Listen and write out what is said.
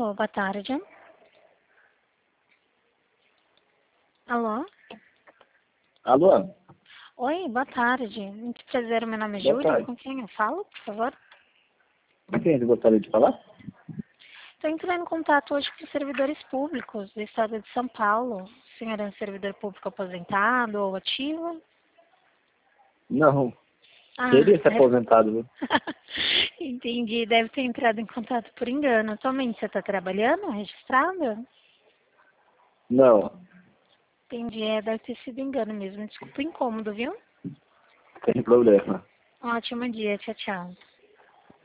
Alô, boa tarde. Alô? Alô? Oi, boa tarde. Muito prazer, meu nome é Boa Júlia. tarde. Com quem eu falo, por favor? Com quem você gostaria de falar? Estou entrando em contato hoje com os servidores públicos do estado de São Paulo. O senhor é um servidor público aposentado ou ativo? Não. Ah, Queria ser aposentado, viu? entendi. Deve ter entrado em contato por engano. Atualmente você está trabalhando, registrado? Não. Entendi, deve ter sido engano mesmo. Desculpa o incômodo, viu? Tem problema. Um ótimo dia. Tchau, tchau.